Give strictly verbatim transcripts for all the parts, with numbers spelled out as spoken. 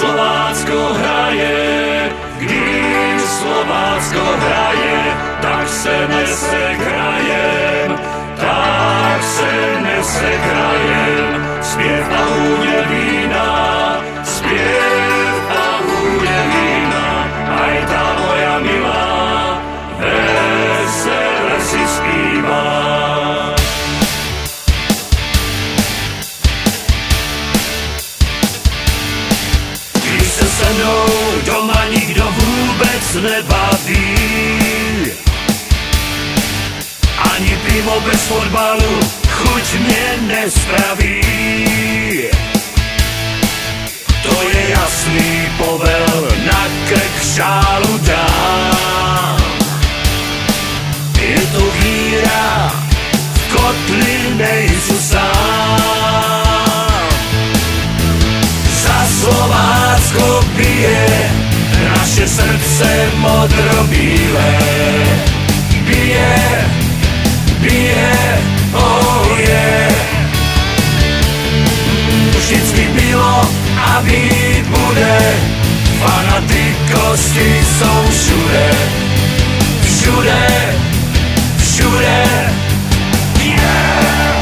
Slovácko hraje, když Slovácko hraje, tak se nese krajem, tak se nese krajem. Zpěv a hůně vína, zpěv a hůně vína, aj tá moja milá vesele si zpívá. Když se se mnou doma nikdo vůbec nebaví, ani pivo bez fotbalu chuť mě nespraví. To je jasný povel, na krk šálu dám. Je to víra, v kotli nejsou sám. Za Slovácko bije naše srdce modrobílé. Bije, bije, oh yeah. Vždycky bylo a být bude, fanatikosti jsou všude, všude, všude, yeah.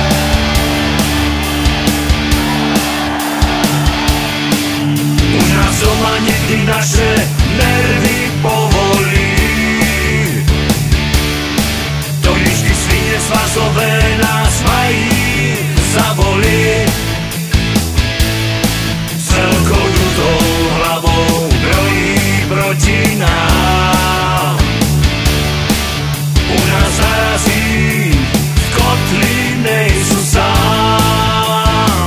U nás doma někdy naše nervy povolí, to když ty svině svazové nás mají zavolit. Celkou dutou hlavou brojí proti nám. U nás zarazí, v kotli nejsou sám.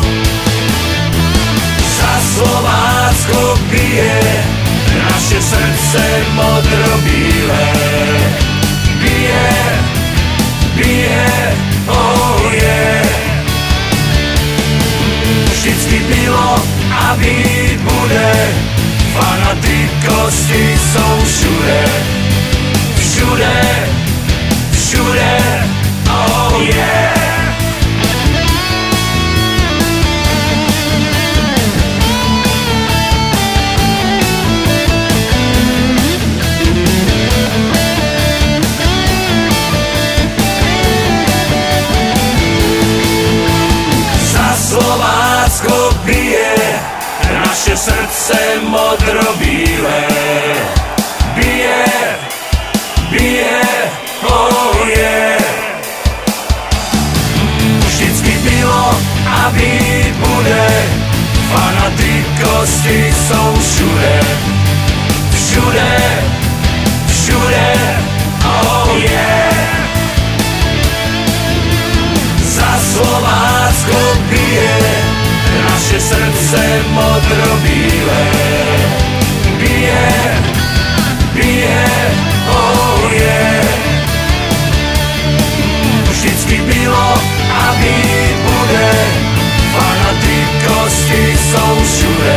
Za Slovácko bije naše srdce modrobílé. Bije, bije, oh yeah. Vždycky bylo a být bude, fanatikosti jsou všude, všude, všude, oh yeah. Slovácko bije naše srdce modrobílé. Bije, bije, oh yeah. Vždycky bylo a být bude, fanatikosti jsou všude, všude, všude, oh yeah. Za Slovácko bije naše srdce modrobílé. Bije, bije, oh yeah. Vždycky bylo a být bude, fanatikosti jsou všude,